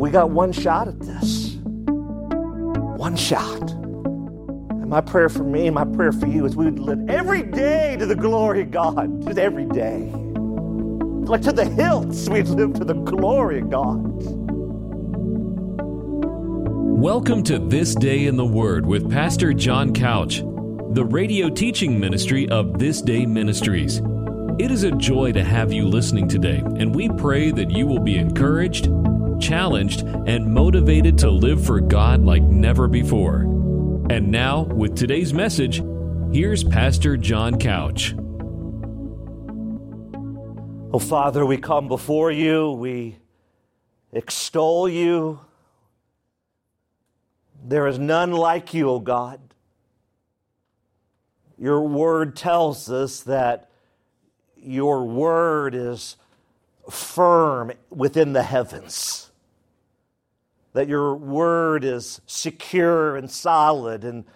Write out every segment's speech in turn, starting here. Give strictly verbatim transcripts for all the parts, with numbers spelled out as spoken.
We got one shot at this. One shot. And my prayer for me, my prayer for you is we would live every day to the glory of God. Just every day. Like to the hilts, we'd live to the glory of God. Welcome to This Day in the Word with Pastor John Couch, the radio teaching ministry of This Day Ministries. It is a joy to have you listening today, and we pray that you will be encouraged, challenged, and motivated to live for God like never before. And now, with today's message, here's Pastor John Couch. Oh, Father, we come before you, we extol you. There is none like you, O God. Your word tells us that your word is firm within the heavens, that your word is secure and solid. And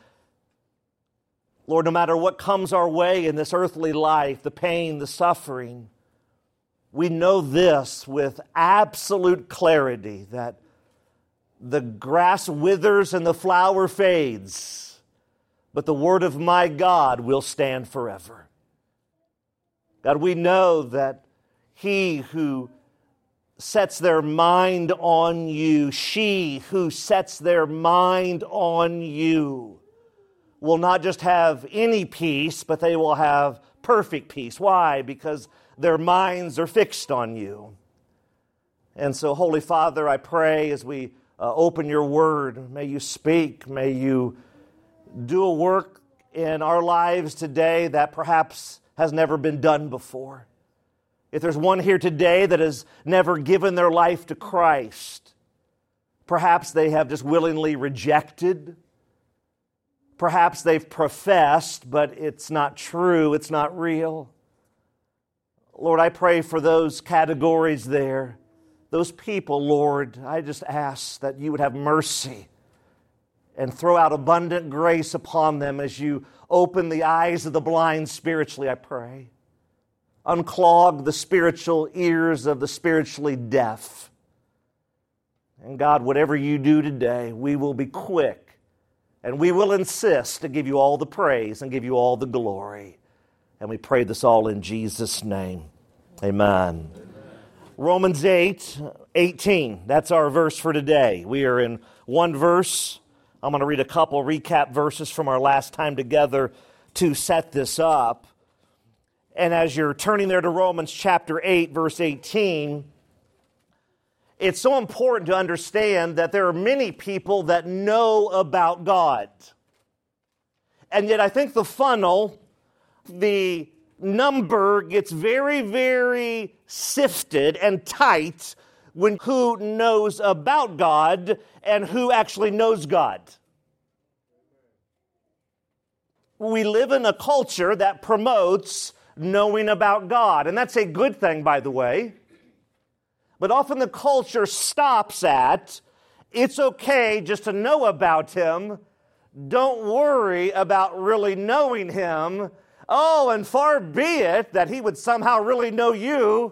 Lord, no matter what comes our way in this earthly life, the pain, the suffering, we know this with absolute clarity, that the grass withers and the flower fades, but the word of my God will stand forever. God, we know that he who sets their mind on you, she who sets their mind on you, will not just have any peace, but they will have perfect peace. Why? Because their minds are fixed on you. And so, Holy Father, I pray as we uh, open your word, may you speak, may you do a work in our lives today that perhaps has never been done before. If there's one here today that has never given their life to Christ, perhaps they have just willingly rejected. Perhaps they've professed, but it's not true, it's not real. Lord, I pray for those categories there, those people, Lord. I just ask that you would have mercy and throw out abundant grace upon them as you open the eyes of the blind spiritually, I pray. Unclog the spiritual ears of the spiritually deaf. And God, whatever you do today, we will be quick and we will insist to give you all the praise and give you all the glory. And we pray this all in Jesus' name. Amen. Amen. Romans eight, eighteen. That's our verse for today. We are in one verse. I'm going to read a couple recap verses from our last time together to set this up. And as you're turning there to Romans chapter eight, verse eighteen, it's so important to understand that there are many people that know about God. And yet I think the funnel, the number gets very, very sifted and tight when who knows about God and who actually knows God. We live in a culture that promotes knowing about God, and that's a good thing, by the way. But often the culture stops at, it's okay just to know about Him. Don't worry about really knowing Him. Oh, and far be it that He would somehow really know you.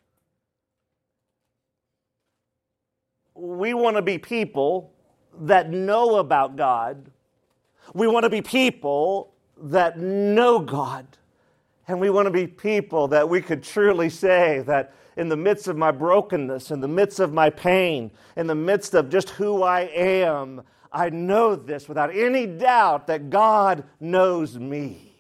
We want to be people that know about God. We want to be people that know God. And we want to be people that we could truly say that in the midst of my brokenness, in the midst of my pain, in the midst of just who I am, I know this without any doubt that God knows me.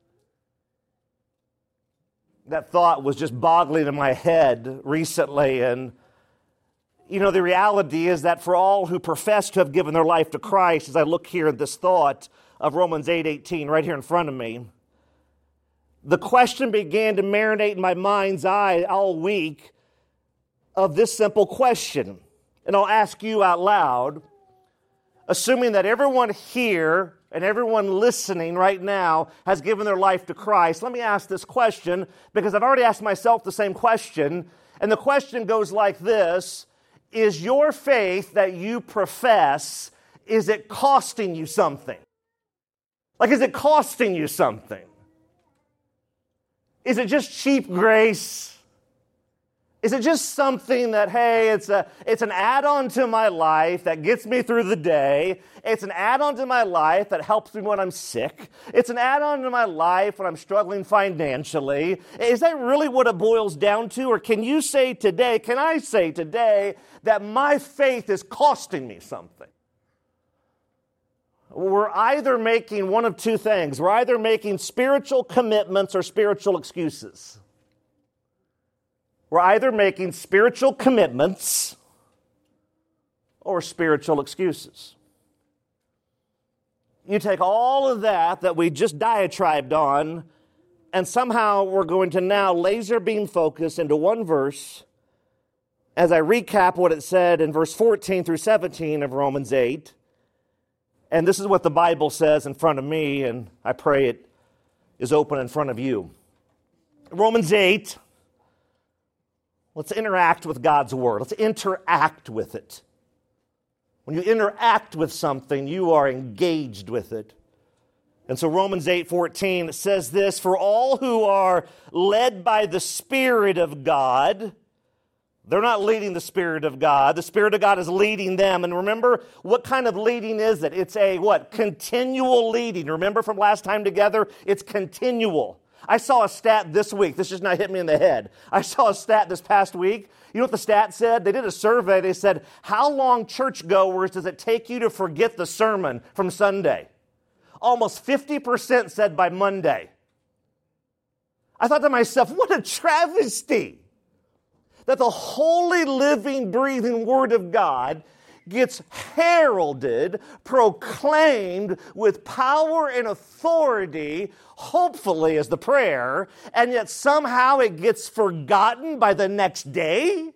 That thought was just boggling in my head recently, and you know, the reality is that for all who profess to have given their life to Christ, as I look here at this thought of Romans eight eighteen right here in front of me, the question began to marinate in my mind's eye all week of this simple question. And I'll ask you out loud, assuming that everyone here and everyone listening right now has given their life to Christ, let me ask this question, because I've already asked myself the same question. And the question goes like this: is your faith that you profess, is it costing you something? Like, is it costing you something? Is it just cheap grace? Is it just something that, hey, it's a it's an add-on to my life that gets me through the day? It's an add-on to my life that helps me when I'm sick. It's an add-on to my life when I'm struggling financially. Is that really what it boils down to? Or can you say today, can I say today that my faith is costing me something? We're either making one of two things. We're either making spiritual commitments or spiritual excuses. We're either making spiritual commitments or spiritual excuses. You take all of that that we just diatribed on, and somehow we're going to now laser beam focus into one verse as I recap what it said in verse fourteen through seventeen of Romans eight. And this is what the Bible says in front of me, and I pray it is open in front of you. Romans eight. Let's interact with God's Word. Let's interact with it. When you interact with something, you are engaged with it. And so Romans eight fourteen says this, "For all who are led by the Spirit of God," they're not leading the Spirit of God. The Spirit of God is leading them. And remember, what kind of leading is it? It's a, what? Continual leading. Remember from last time together? It's continual. I saw a stat this week. This just not hit me in the head. I saw a stat this past week. You know what the stat said? They did a survey. They said, how long churchgoers does it take you to forget the sermon from Sunday? Almost fifty percent said by Monday. I thought to myself, what a travesty that the holy, living, breathing Word of God gets heralded, proclaimed with power and authority, hopefully as the prayer, and yet somehow it gets forgotten by the next day?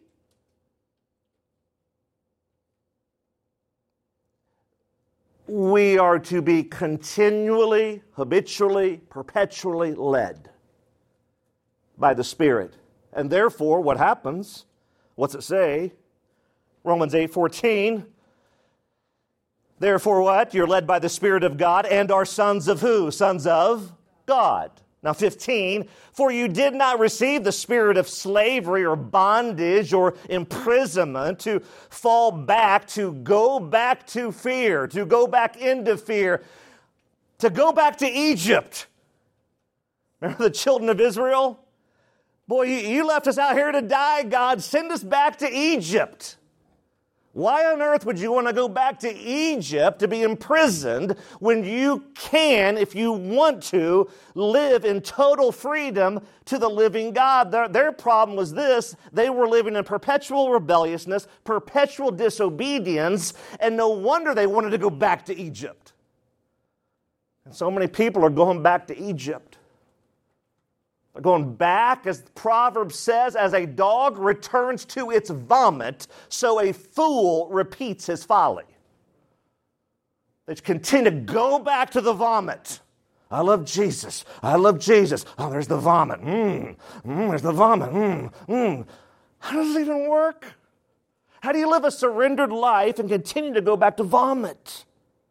We are to be continually, habitually, perpetually led by the Spirit. And therefore, what happens? What's it say? Romans eight fourteen. Therefore what? You're led by the Spirit of God and are sons of who? Sons of God. Now fifteen. For you did not receive the spirit of slavery or bondage or imprisonment to fall back, to go back to fear, to go back into fear, to go back to Egypt. Remember the children of Israel? Boy, you left us out here to die, God. Send us back to Egypt. Why on earth would you want to go back to Egypt to be imprisoned when you can, if you want to, live in total freedom to the living God? Their, their problem was this: they were living in perpetual rebelliousness, perpetual disobedience, and no wonder they wanted to go back to Egypt. And so many people are going back to Egypt. They're going back, as the proverb says, as a dog returns to its vomit, so a fool repeats his folly. They continue to go back to the vomit. I love Jesus. I love Jesus. Oh, there's the vomit. Mm, mm, there's the vomit. Mm, mm. How does it even work? How do you live a surrendered life and continue to go back to vomit?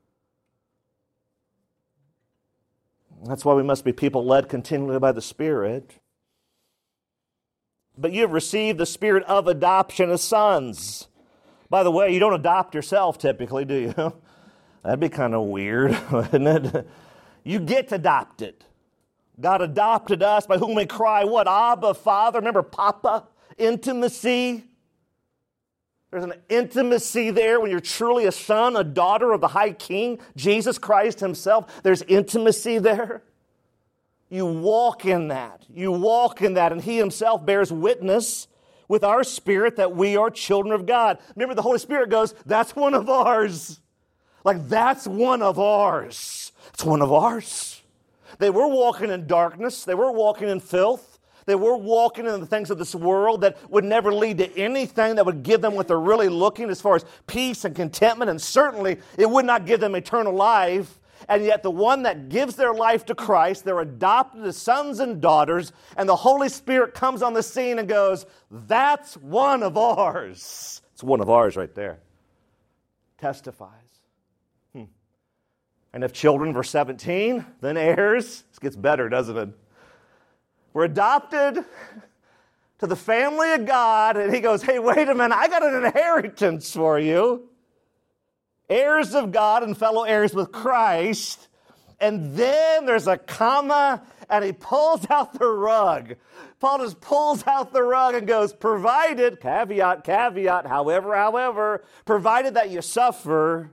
That's why we must be people led continually by the Spirit. But you have received the Spirit of adoption as sons. By the way, you don't adopt yourself typically, do you? That'd be kind of weird, wouldn't it? You get adopted. God adopted us, by whom we cry, what? Abba, Father. Remember Papa? Intimacy. There's an intimacy there when you're truly a son, a daughter of the High King, Jesus Christ Himself. There's intimacy there. You walk in that. You walk in that, and He Himself bears witness with our spirit that we are children of God. Remember, the Holy Spirit goes, that's one of ours. Like, that's one of ours. It's one of ours. They were walking in darkness. They were walking in filth. They were walking in the things of this world that would never lead to anything that would give them what they're really looking as far as peace and contentment, and certainly it would not give them eternal life. And yet the one that gives their life to Christ, they're adopted as sons and daughters, and the Holy Spirit comes on the scene and goes, that's one of ours. It's one of ours right there. Testifies. Hmm. And if children, verse seventeen, then heirs. This gets better, doesn't it? We're adopted. to the family of God, and he goes, hey, wait a minute, I got an inheritance for you. Heirs of God and fellow heirs with Christ. And then there's a comma, and he pulls out the rug. Paul just pulls out the rug and goes, provided, caveat, caveat, however, however, provided that you suffer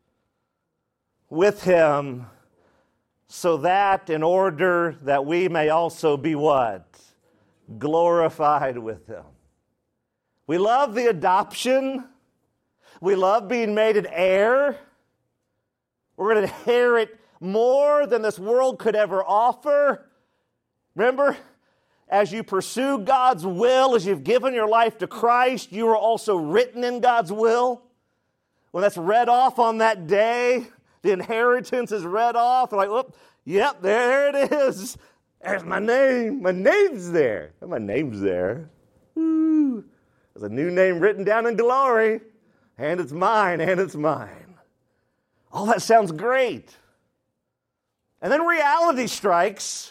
with him, so that in order that we may also be what? Glorified with him. We love the adoption. We love being made an heir. We're going to inherit more than this world could ever offer. Remember, as you pursue God's will, as you've given your life to Christ, you are also written in God's will. When that's read off on that day, the inheritance is read off. Like, oh, yep, there it is. There's my name. My name's there. My name's there. Woo. There's a new name written down in glory. And it's mine, and it's mine. All that sounds great. And then reality strikes,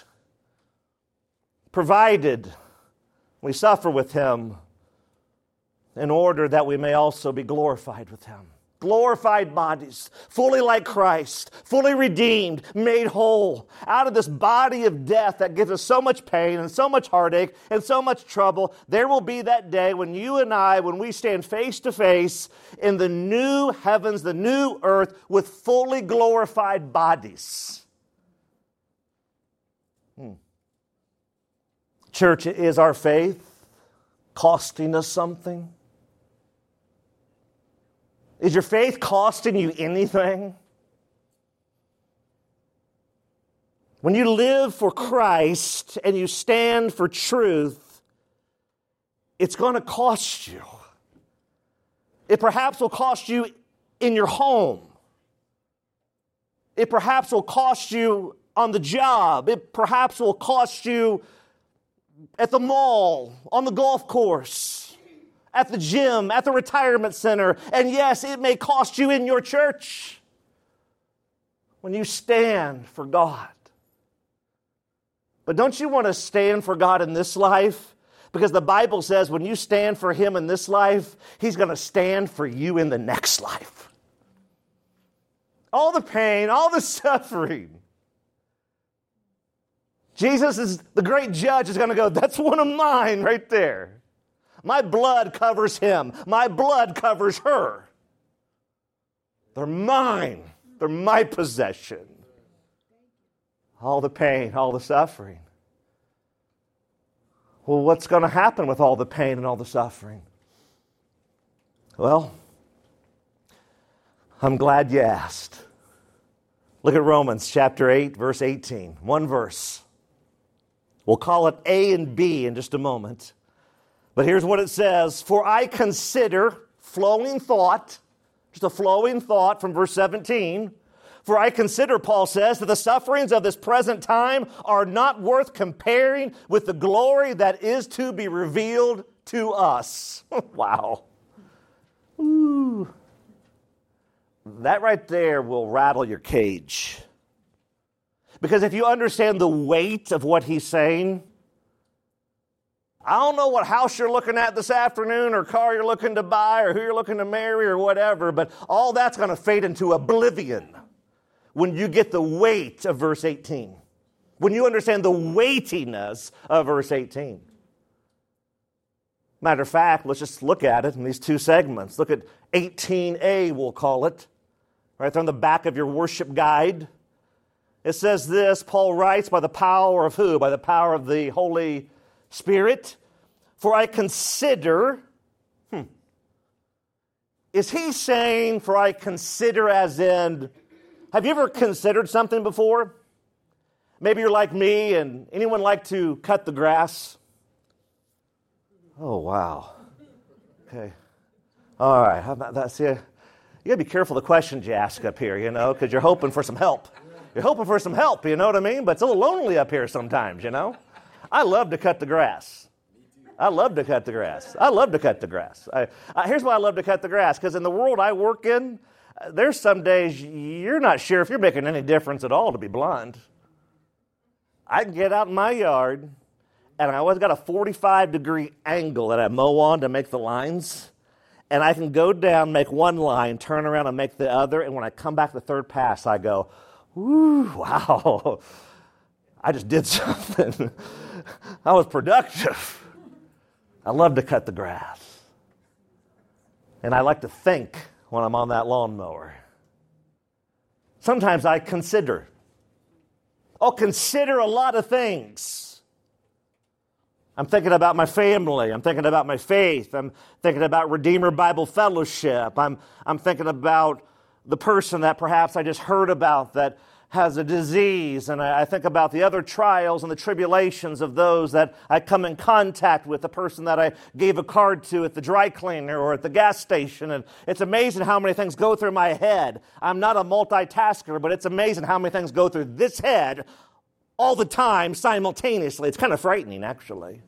provided we suffer with him in order that we may also be glorified with him. Glorified bodies, fully like Christ, fully redeemed, made whole, out of this body of death that gives us so much pain and so much heartache and so much trouble. There will be that day when you and I, when we stand face to face in the new heavens, the new earth, with fully glorified bodies. Hmm. Church, is our faith costing us something? Is your faith costing you anything? When you live for Christ and you stand for truth, it's going to cost you. It perhaps will cost you in your home. It perhaps will cost you on the job. It perhaps will cost you at the mall, on the golf course, at the gym, at the retirement center. And yes, it may cost you in your church when you stand for God. But don't you want to stand for God in this life? Because the Bible says when you stand for him in this life, he's going to stand for you in the next life. All the pain, all the suffering. Jesus is the great judge is going to go, that's one of mine right there. My blood covers him. My blood covers her. They're mine. They're my possession. All the pain, all the suffering. Well, what's going to happen with all the pain and all the suffering? Well, I'm glad you asked. Look at Romans chapter eight, verse eighteen. One verse. We'll call it A and B in just a moment. But here's what it says. For I consider, flowing thought, just a flowing thought from verse seventeen. For I consider, Paul says, that the sufferings of this present time are not worth comparing with the glory that is to be revealed to us. Wow. Ooh. That right there will rattle your cage. Because if you understand the weight of what he's saying, I don't know what house you're looking at this afternoon or car you're looking to buy or who you're looking to marry or whatever, but all that's going to fade into oblivion when you get the weight of verse eighteen. When you understand the weightiness of verse eighteen. Matter of fact, let's just look at it in these two segments. Look at eighteen A, we'll call it, right there on the back of your worship guide. It says this, Paul writes, by the power of who? By the power of the Holy Spirit. For I consider, hmm, is he saying, for I consider as in, have you ever considered something before? Maybe you're like me, and anyone like to cut the grass? Oh, wow. Okay. All right, how about that? See, you got to be careful the questions you ask up here, you know, because you're hoping for some help. You're hoping for some help, you know what I mean? But it's a little lonely up here sometimes, you know? I love to cut the grass. I love to cut the grass. I love to cut the grass. I, I, here's why I love to cut the grass, because in the world I work in, uh, there's some days you're not sure if you're making any difference at all, to be blunt. I can get out in my yard, and I always got a forty-five degree angle that I mow on to make the lines. And I can go down, make one line, turn around and make the other. And when I come back the third pass, I go, woo, wow, I just did something. I was productive. I love to cut the grass. And I like to think when I'm on that lawnmower. Sometimes I consider. I'll consider a lot of things. I'm thinking about my family. I'm thinking about my faith. I'm thinking about Redeemer Bible Fellowship. I'm, I'm thinking about the person that perhaps I just heard about that has a disease. And I, I think about the other trials and the tribulations of those that I come in contact with, the person that I gave a card to at the dry cleaner or at the gas station. And it's amazing how many things go through my head. I'm not a multitasker, but it's amazing how many things go through this head all the time, simultaneously. It's kind of frightening, actually.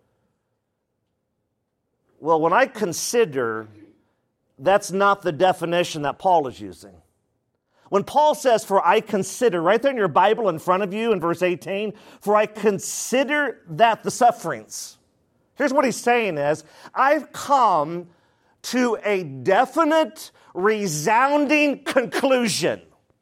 Well, when I consider, that's not the definition that Paul is using. When Paul says, for I consider, right there in your Bible in front of you in verse eighteen, for I consider that the sufferings. Here's what he's saying is, I've come to a definite, resounding conclusion.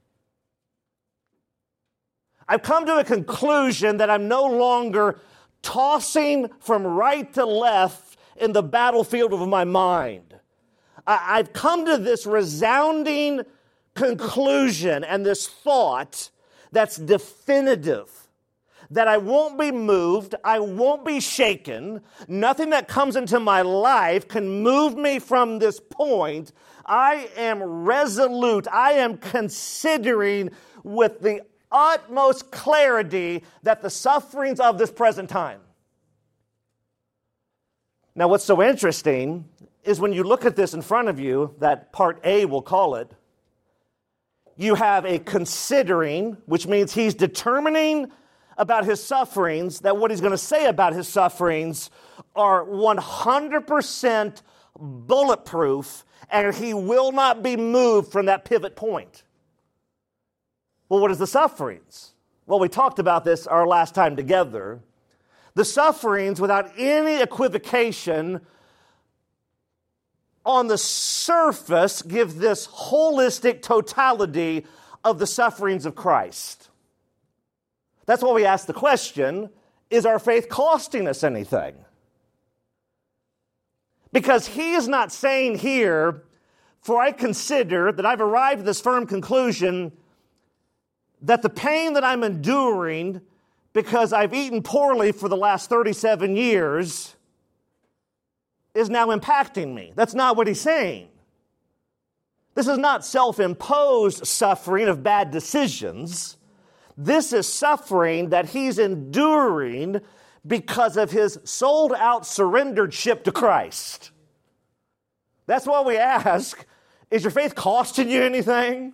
I've come to a conclusion that I'm no longer tossing from right to left in the battlefield of my mind. I've come to this resounding conclusion and this thought that's definitive, that I won't be moved, I won't be shaken, nothing that comes into my life can move me from this point. I am resolute, I am considering with the utmost clarity that the sufferings of this present time. Now, what's so interesting is when you look at this in front of you, that part A, we'll call it, you have a considering, which means he's determining about his sufferings, that what he's going to say about his sufferings are one hundred percent bulletproof, and he will not be moved from that pivot point. Well, what is the sufferings? Well, we talked about this our last time together. The sufferings, without any equivocation, on the surface give this holistic totality of the sufferings of Christ. That's why we ask the question, is our faith costing us anything? Because he is not saying here, for I consider that I've arrived at this firm conclusion that the pain that I'm enduring because I've eaten poorly for the last thirty-seven years is now impacting me. That's not what he's saying. This is not self-imposed suffering of bad decisions. This is suffering that he's enduring because of his sold-out surrendered ship to Christ. That's why we ask, is your faith costing you anything?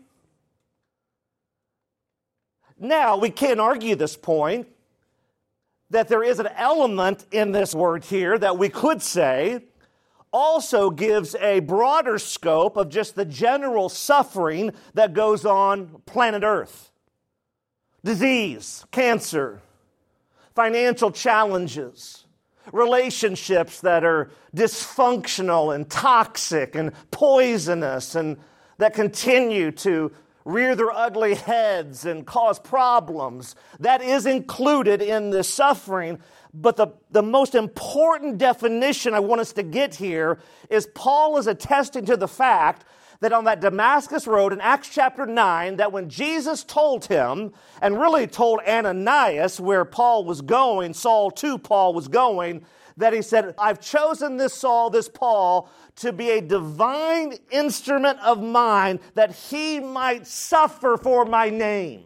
Now, we can't argue this point that there is an element in this word here that we could say also gives a broader scope of just the general suffering that goes on planet Earth. Disease, cancer, financial challenges, relationships that are dysfunctional and toxic and poisonous and that continue to rear their ugly heads and cause problems. That is included in the suffering. But the, the most important definition I want us to get here is Paul is attesting to the fact that on that Damascus road in Acts chapter nine, that when Jesus told him, and really told Ananias where Paul was going, Saul to Paul was going, that he said, I've chosen this Saul, this Paul, to be a divine instrument of mine that he might suffer for my name.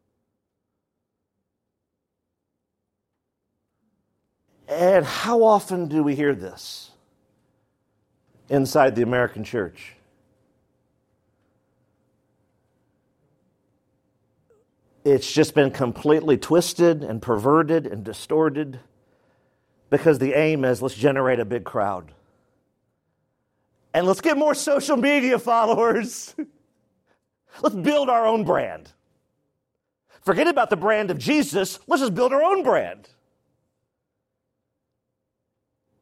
And how often do we hear this inside the American church? It's just been completely twisted and perverted and distorted because the aim is let's generate a big crowd. And let's get more social media followers. Let's build our own brand. Forget about the brand of Jesus. Let's just build our own brand.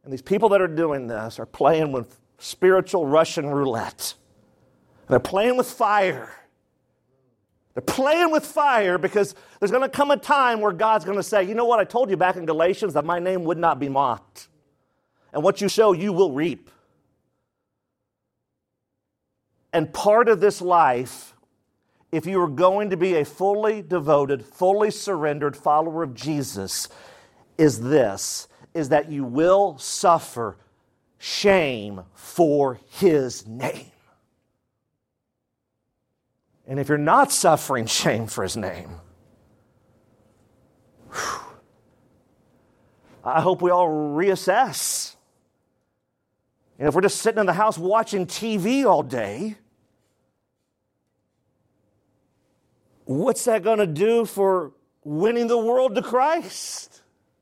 And these people that are doing this are playing with spiritual Russian roulette. They're playing with fire. They're playing with fire because there's going to come a time where God's going to say, you know what, I told you back in Galatians that my name would not be mocked. And what you sow, you will reap. And part of this life, if you are going to be a fully devoted, fully surrendered follower of Jesus, is this, is that you will suffer shame for His name. And if you're not suffering shame for His name, whew, I hope we all reassess. And if we're just sitting in the house watching T V all day, what's that going to do for winning the world to Christ?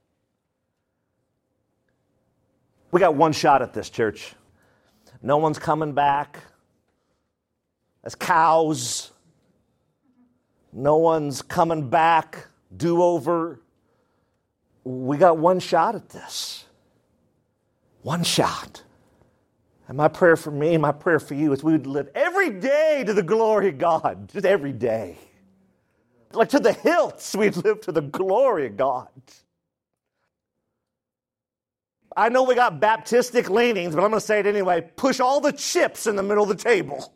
We got one shot at this, church. No one's coming back as cows. No one's coming back, do-over. We got one shot at this. One shot. And my prayer for me, my prayer for you is we would live every day to the glory of God. Just every day. Like to the hilts, we'd live to the glory of God. I know we got Baptistic leanings, but I'm going to say it anyway. Push all the chips in the middle of the table.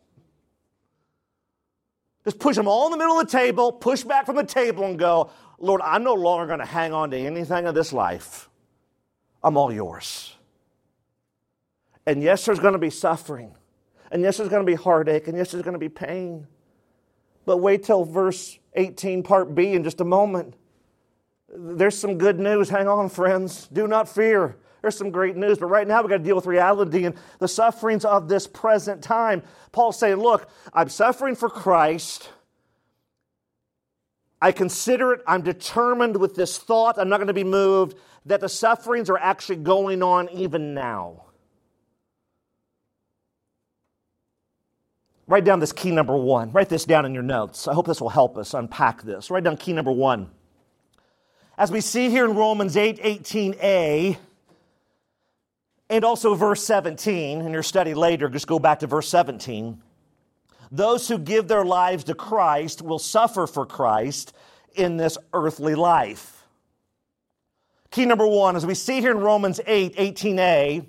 Just push them all in the middle of the table, push back from the table and go, Lord, I'm no longer going to hang on to anything of this life. I'm all yours. And yes, there's going to be suffering. And yes, there's going to be heartache. And yes, there's going to be pain. But wait till verse eighteen, part B in just a moment. There's some good news. Hang on, friends. Do not fear. There's some great news. But right now we've got to deal with reality and the sufferings of this present time. Paul's saying, look, I'm suffering for Christ. I consider it, I'm determined with this thought, I'm not going to be moved, that the sufferings are actually going on even now. Write down this key number one. Write this down in your notes. I hope this will help us unpack this. Write down key number one. As we see here in Romans eight eighteen a, and also verse seventeen, in your study later, just go back to verse seventeen. Those who give their lives to Christ will suffer for Christ in this earthly life. Key number one, as we see here in Romans eight eighteen a,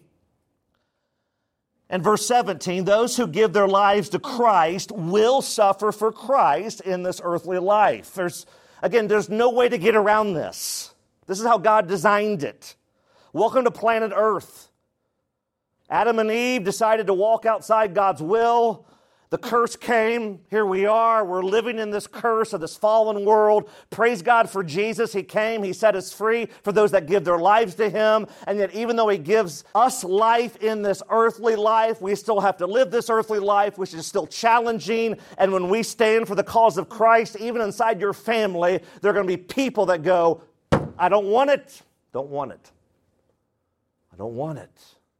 and verse seventeen, those who give their lives to Christ will suffer for Christ in this earthly life. There's, again, there's no way to get around this. This is how God designed it. Welcome to planet Earth. Adam and Eve decided to walk outside God's will. The curse came. Here we are. We're living in this curse of this fallen world. Praise God for Jesus. He came. He set us free for those that give their lives to Him. And yet even though He gives us life in this earthly life, we still have to live this earthly life, which is still challenging. And when we stand for the cause of Christ, even inside your family, there are going to be people that go, I don't want it. Don't want it. I don't want it.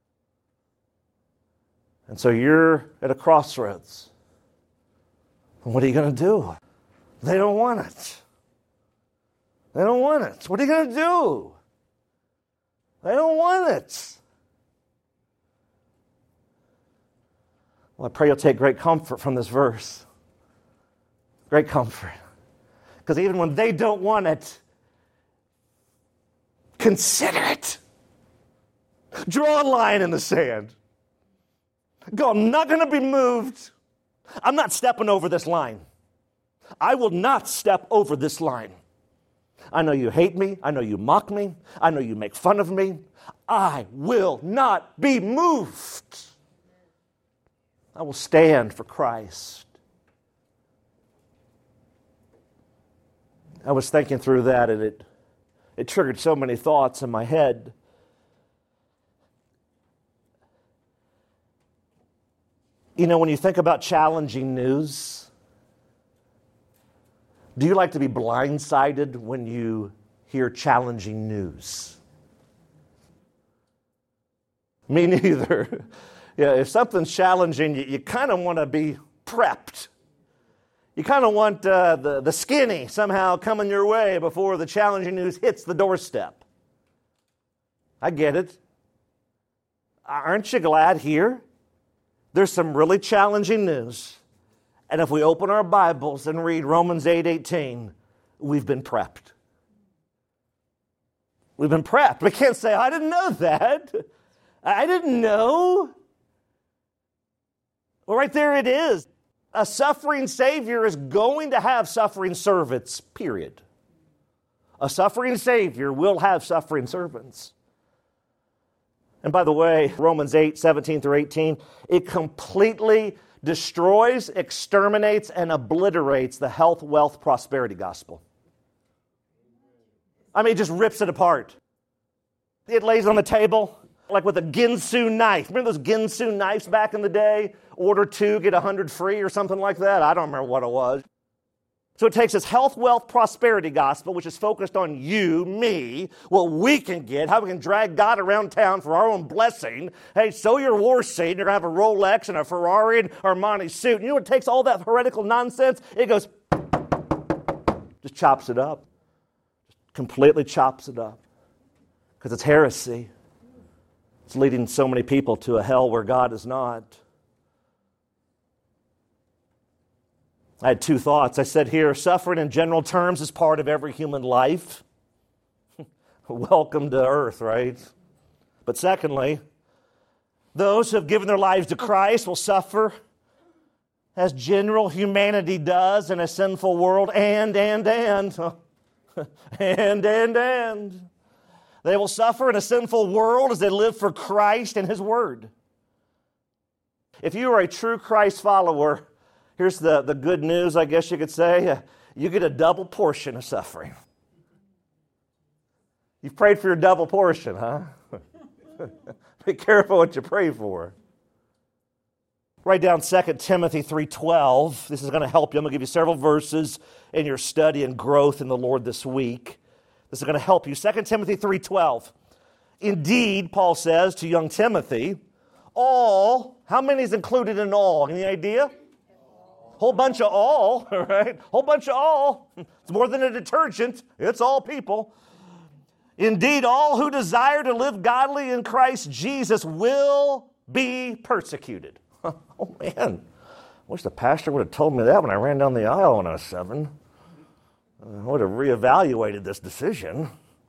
And so you're at a crossroads. What are you going to do? They don't want it. They don't want it. What are you going to do? They don't want it. Well, I pray you'll take great comfort from this verse. Great comfort. Because even when they don't want it, consider it. Draw a line in the sand. Go, I'm not going to be moved. I'm not stepping over this line. I will not step over this line. I know you hate me. I know you mock me. I know you make fun of me. I will not be moved. I will stand for Christ. I was thinking through that, and it, it triggered so many thoughts in my head. You know, when you think about challenging news, do you like to be blindsided when you hear challenging news? Me neither. Yeah, if something's challenging, you, you kind of want to be prepped. You kind of want uh, the, the skinny somehow coming your way before the challenging news hits the doorstep. I get it. Aren't you glad here? There's some really challenging news. And if we open our Bibles and read Romans eight eighteen, we've been prepped. We've been prepped. We can't say, I didn't know that. I didn't know. Well, right there it is. A suffering Savior is going to have suffering servants, period. A suffering Savior will have suffering servants. And by the way, Romans eight, seventeen through eighteen, it completely destroys, exterminates, and obliterates the health, wealth, prosperity gospel. I mean, it just rips it apart. It lays on the table like with a Ginsu knife. Remember those Ginsu knives back in the day? Order two, get a hundred free or something like that? I don't remember what it was. So it takes this health, wealth, prosperity gospel, which is focused on you, me, what we can get, how we can drag God around town for our own blessing. Hey, sow your war seed, and you're going to have a Rolex and a Ferrari and Armani suit. And you know what takes all that heretical nonsense? It goes, just chops it up. Completely chops it up. Because it's heresy. It's leading so many people to a hell where God is not. I had two thoughts. I said here, suffering in general terms is part of every human life. Welcome to earth, right? But secondly, those who have given their lives to Christ will suffer as general humanity does in a sinful world, and, and, and, and, and, and. They will suffer in a sinful world as they live for Christ and His Word. If you are a true Christ follower, here's the, the good news, I guess you could say. You get a double portion of suffering. You've prayed for your double portion, huh? Be careful what you pray for. Write down Second Timothy three twelve. This is going to help you. I'm going to give you several verses in your study and growth in the Lord this week. This is going to help you. Second Timothy three twelve. Indeed, Paul says to young Timothy, all, how many is included in all? Any idea? Whole bunch of all, all right? Whole bunch of all. It's more than a detergent. It's all people. Indeed, all who desire to live godly in Christ Jesus will be persecuted. Oh, man. I wish the pastor would have told me that when I ran down the aisle when I was seven. I would have reevaluated this decision.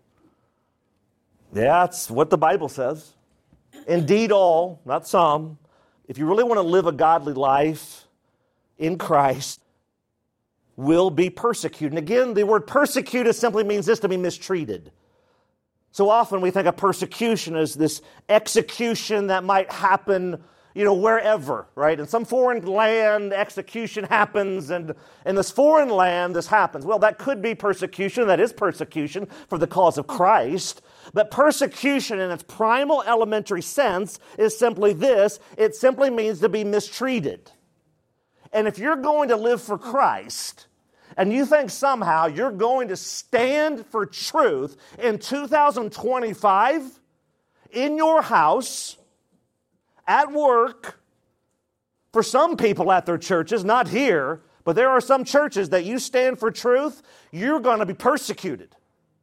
Yeah, that's what the Bible says. Indeed, all, not some. If you really want to live a godly life in Christ, will be persecuted. And again, the word persecuted simply means this, to be mistreated. So often we think of persecution as this execution that might happen, you know, wherever, right? In some foreign land, execution happens, and in this foreign land, this happens. Well, that could be persecution. That is persecution for the cause of Christ. But persecution in its primal elementary sense is simply this. It simply means to be mistreated. And if you're going to live for Christ, and you think somehow you're going to stand for truth in two thousand twenty-five, in your house, at work, for some people at their churches, not here, but there are some churches that you stand for truth, you're going to be persecuted.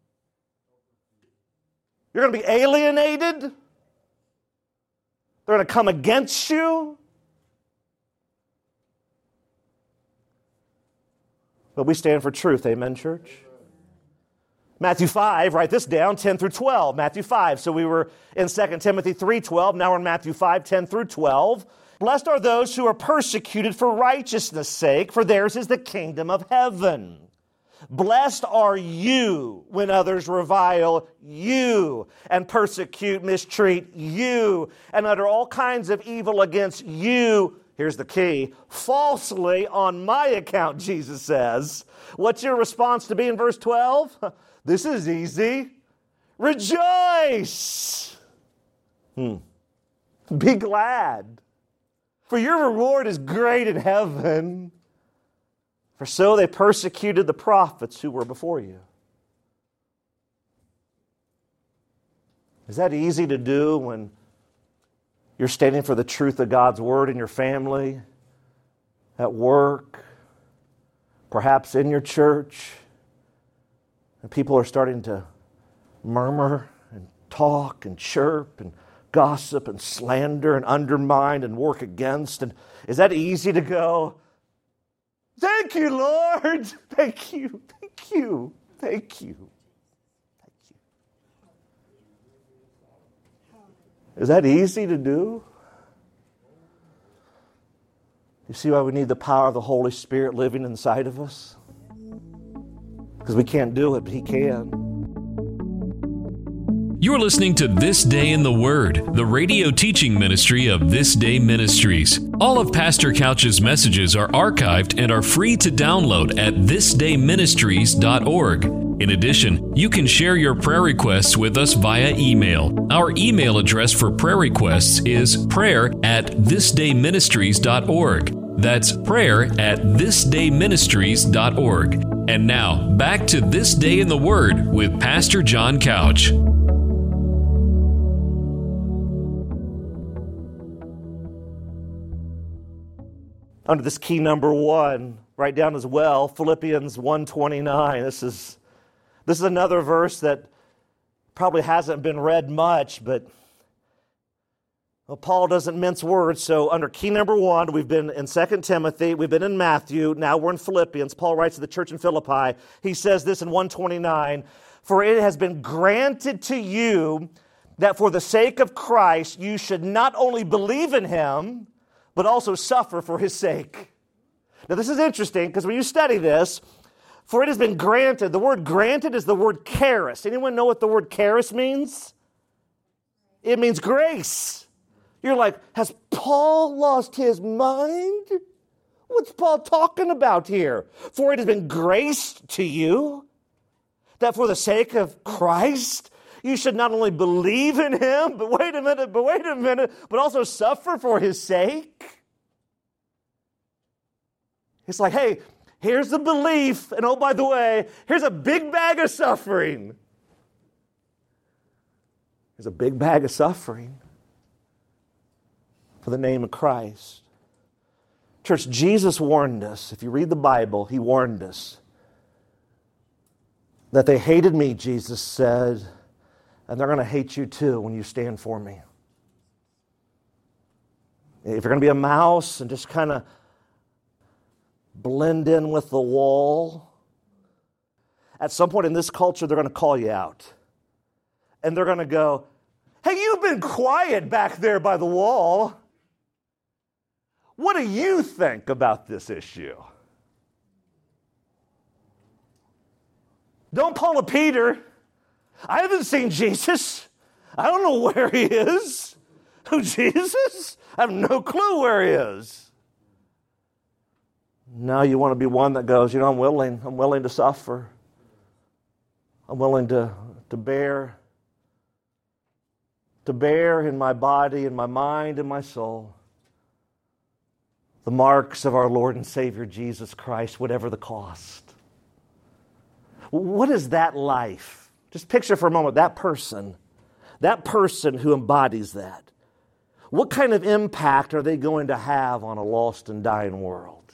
You're going to be alienated. They're going to come against you. But we stand for truth. Amen, church? Matthew five, write this down, ten through twelve. Matthew five. So we were in Second Timothy three twelve. Now we're in Matthew five, ten through twelve. Blessed are those who are persecuted for righteousness' sake, for theirs is the kingdom of heaven. Blessed are you when others revile you and persecute, mistreat you, and utter all kinds of evil against you. Here's the key. Falsely on my account, Jesus says. What's your response to be in verse twelve? This is easy. Rejoice. Hmm. Be glad. For your reward is great in heaven. For so they persecuted the prophets who were before you. Is that easy to do when you're standing for the truth of God's Word in your family, at work, perhaps in your church, and people are starting to murmur and talk and chirp and gossip and slander and undermine and work against. And is that easy to go, thank you, Lord. Thank you. Thank you. Thank you. Thank you. Is that easy to do? You see why we need the power of the Holy Spirit living inside of us? Because we can't do it, but He can. You're listening to This Day in the Word, the radio teaching ministry of This Day Ministries. All of Pastor Couch's messages are archived and are free to download at this day ministries dot org. In addition, you can share your prayer requests with us via email. Our email address for prayer requests is prayer at this day ministries dot org. That's prayer at this day ministries dot org. And now, back to This Day in the Word with Pastor John Couch. Under this key number one, write down as well, Philippians one twenty-nine. This is, this is another verse that probably hasn't been read much, but well, Paul doesn't mince words. So under key number one, we've been in Second Timothy, we've been in Matthew, now we're in Philippians. Paul writes to the church in Philippi. He says this in one twenty-nine, for it has been granted to you that for the sake of Christ you should not only believe in Him, but also suffer for His sake. Now this is interesting because when you study this, for it has been granted, the word granted is the word charis. Anyone know what the word charis means? It means grace. You're like, has Paul lost his mind? What's Paul talking about here? For it has been graced to you that for the sake of Christ, you should not only believe in Him, but wait a minute, but wait a minute, but also suffer for His sake. It's like, hey, here's the belief, and oh, by the way, here's a big bag of suffering. There's a big bag of suffering for the name of Christ. Church, Jesus warned us. If you read the Bible, He warned us that they hated me, Jesus said, and they're going to hate you too when you stand for me. If you're going to be a mouse and just kind of blend in with the wall, at some point in this culture, they're going to call you out. And they're going to go, hey, you've been quiet back there by the wall. What do you think about this issue? Don't pull a Peter. I haven't seen Jesus. I don't know where He is. Who, Jesus? I have no clue where He is. Now you want to be one that goes, you know, I'm willing. I'm willing to suffer. I'm willing to, to bear. To bear in my body, in my mind, and my soul the marks of our Lord and Savior Jesus Christ, whatever the cost. What is that life? Just picture for a moment that person, that person who embodies that. What kind of impact are they going to have on a lost and dying world?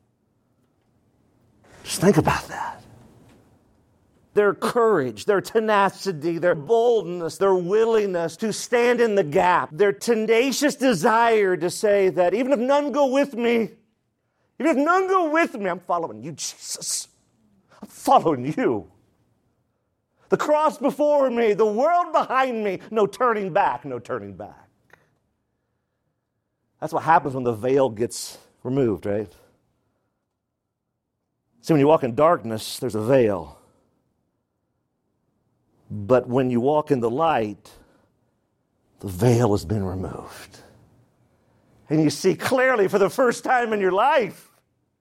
Just think about that. Their courage, their tenacity, their boldness, their willingness to stand in the gap, their tenacious desire to say that even if none go with me, even if none go with me, I'm following you, Jesus. I'm following you. The cross before me, the world behind me, no turning back, no turning back. That's what happens when the veil gets removed, right? See, when you walk in darkness, there's a veil. But when you walk in the light, the veil has been removed. And you see clearly for the first time in your life.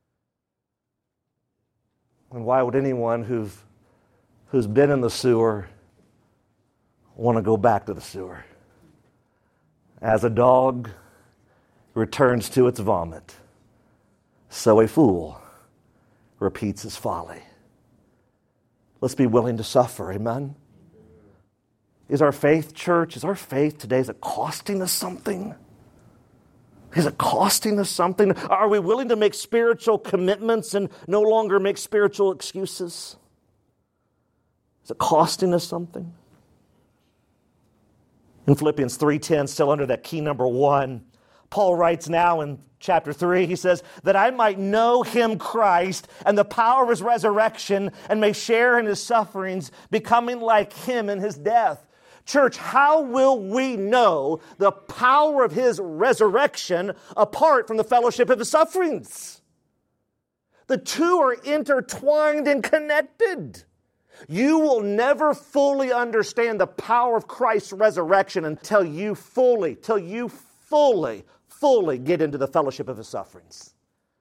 And why would anyone who's, who's been in the sewer want to go back to the sewer? As a dog returns to its vomit, so a fool repeats his folly. Let's be willing to suffer, amen? Is our faith, church, is our faith today, is it costing us something? Is it costing us something? Are we willing to make spiritual commitments and no longer make spiritual excuses? Is it costing us something? In Philippians three ten, still under that key number one, Paul writes now in chapter three, he says, that I might know him, Christ, and the power of his resurrection, and may share in his sufferings, becoming like him in his death. Church, how will we know the power of his resurrection apart from the fellowship of his sufferings? The two are intertwined and connected. You will never fully understand the power of Christ's resurrection until you fully, till you fully, fully get into the fellowship of his sufferings.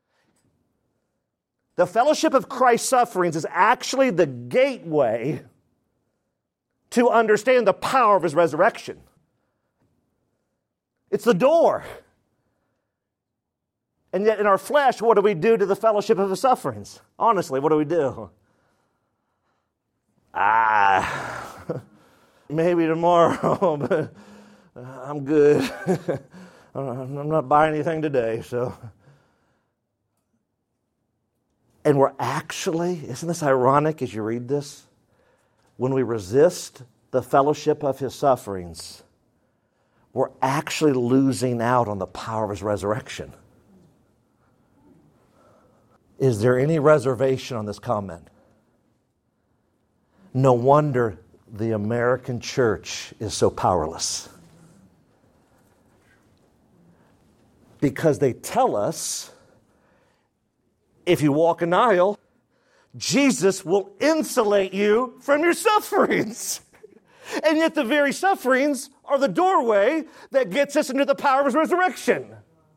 The fellowship of Christ's sufferings is actually the gateway to understand the power of his resurrection. It's the door. And yet in our flesh, what do we do to the fellowship of his sufferings? Honestly, what do we do? Ah, maybe tomorrow, but I'm good. I'm not buying anything today, so. And we're actually, isn't this ironic as you read this? When we resist the fellowship of his sufferings, we're actually losing out on the power of his resurrection. Is there any reservation on this comment? No wonder the American church is so powerless. Because they tell us, if you walk an aisle, Jesus will insulate you from your sufferings. And yet the very sufferings are the doorway that gets us into the power of his resurrection.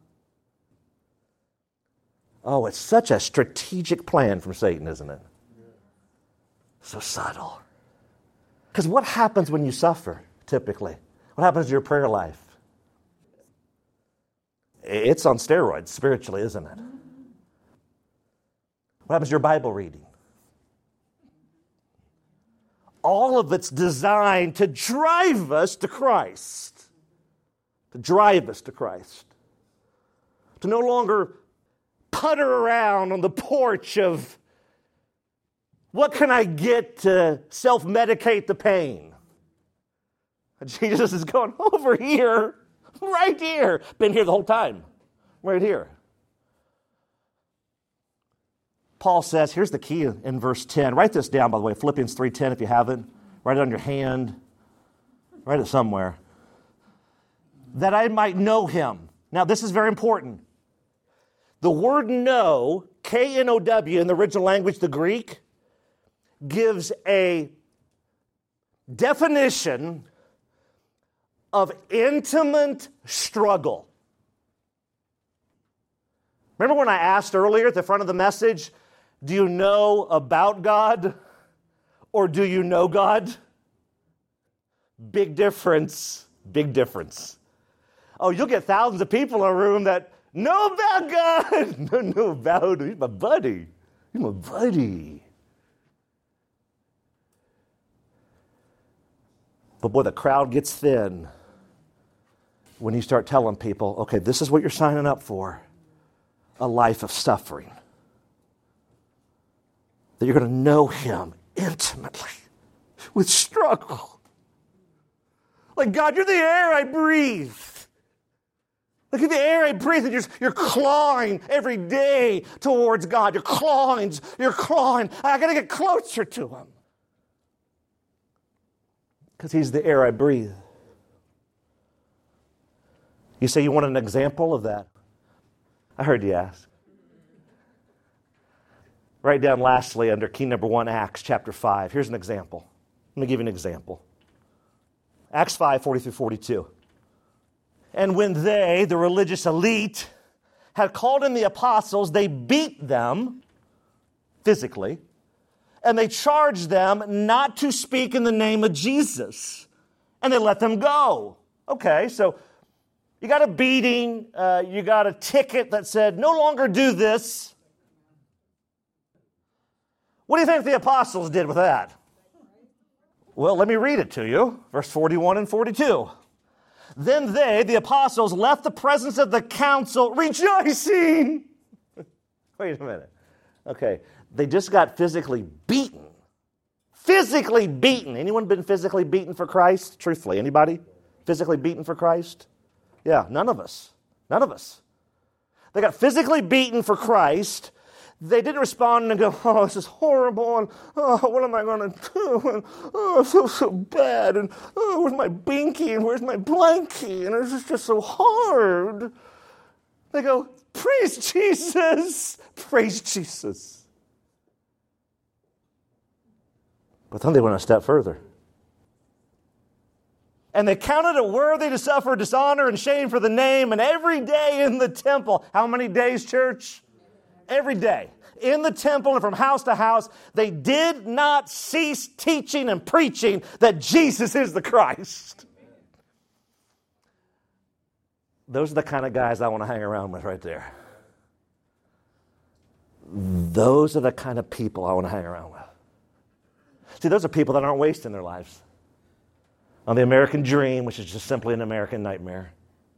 Oh, it's such a strategic plan from Satan, isn't it? So subtle. Because what happens when you suffer, typically? What happens to your prayer life? It's on steroids spiritually, isn't it? What happens to your Bible reading? All of it's designed to drive us to Christ. To drive us to Christ. To no longer putter around on the porch of what can I get to self-medicate the pain? Jesus is going over here, right here. Been here the whole time, right here. Paul says, here's the key in verse ten. Write this down, by the way, Philippians three ten if you haven't. Write it on your hand. Write it somewhere. That I might know him. Now, this is very important. The word know, K N O W in the original language, the Greek, gives a definition of intimate struggle. Remember when I asked earlier at the front of the message, do you know about God or do you know God? Big difference, big difference. Oh, you'll get thousands of people in a room that know about God. No, know about him. He's my buddy. He's my buddy. But boy, the crowd gets thin when you start telling people, okay, this is what you're signing up for. A life of suffering. That you're going to know him intimately with struggle. Like, God, you're the air I breathe. Look at the air I breathe, and you're, you're clawing every day towards God. You're clawing, you're clawing. I got to get closer to him. Because he's the air I breathe. You say you want an example of that? I heard you ask. Write down lastly under key number one, Acts chapter five. Here's an example. Let me give you an example. Acts five, forty through forty-two. And when they, the religious elite, had called in the apostles, they beat them physically, and they charged them not to speak in the name of Jesus. And they let them go. Okay, so you got a beating, uh, you got a ticket that said, no longer do this. What do you think the apostles did with that? Well, let me read it to you. Verse forty-one and forty-two. Then they, the apostles, left the presence of the council rejoicing. Wait a minute. Okay, they just got physically beaten. Physically beaten. Anyone been physically beaten for Christ? Truthfully, anybody? Physically beaten for Christ? Yeah, none of us. None of us. They got physically beaten for Christ. They didn't respond and go, oh, this is horrible, and oh, what am I going to do? And oh, I feel so bad, and oh, where's my binky, and where's my blankie, and it's just, just so hard. They go, praise Jesus, praise Jesus. But then they went a step further. And they counted it worthy to suffer dishonor and shame for the name, and every day in the temple. How many days, church? Every day. In the temple and from house to house, they did not cease teaching and preaching that Jesus is the Christ. Those are the kind of guys I want to hang around with right there. Those are the kind of people I want to hang around with. See, those are people that aren't wasting their lives on the American dream, which is just simply an American nightmare.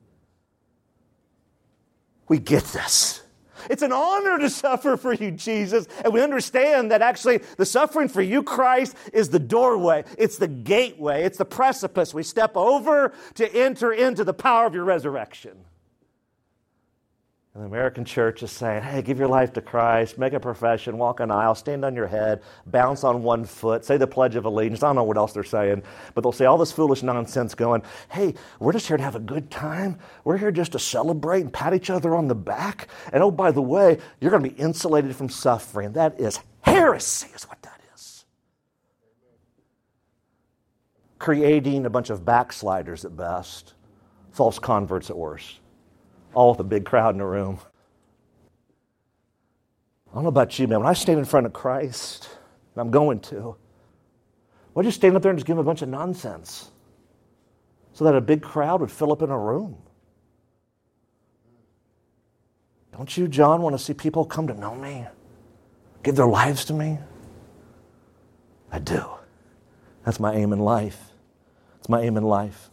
We get this. It's an honor to suffer for you, Jesus. And we understand that actually the suffering for you, Christ, is the doorway. It's the gateway. It's the precipice we step over to enter into the power of your resurrection. And the American church is saying, hey, give your life to Christ, make a profession, walk an aisle, stand on your head, bounce on one foot, say the Pledge of Allegiance. I don't know what else they're saying, but they'll say all this foolish nonsense going, hey, we're just here to have a good time. We're here just to celebrate and pat each other on the back. And oh, by the way, you're going to be insulated from suffering. That is heresy is what that is. Creating a bunch of backsliders at best, false converts at worst. All with a big crowd in the room. I don't know about you, man. When I stand in front of Christ, and I'm going to, why don't you stand up there and just give him a bunch of nonsense so that a big crowd would fill up in a room? Don't you, John, want to see people come to know me, give their lives to me? I do. That's my aim in life. It's my aim in life.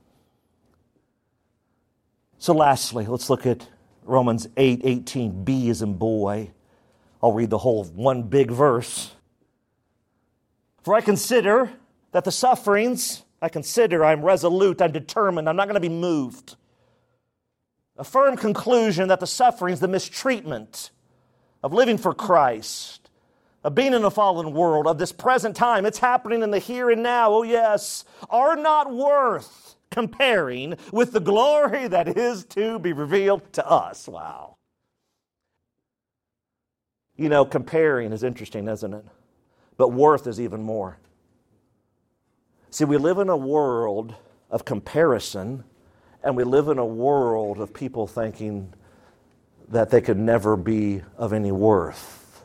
So lastly, let's look at Romans eight eighteen. B as in boy. I'll read the whole one big verse. For I consider that the sufferings, I consider, I'm resolute, I'm determined, I'm not going to be moved. A firm conclusion that the sufferings, the mistreatment of living for Christ, of being in a fallen world, of this present time, it's happening in the here and now, oh yes, are not worth comparing with the glory that is to be revealed to us. Wow. You know, comparing is interesting, isn't it? But worth is even more. See, we live in a world of comparison, and we live in a world of people thinking that they could never be of any worth.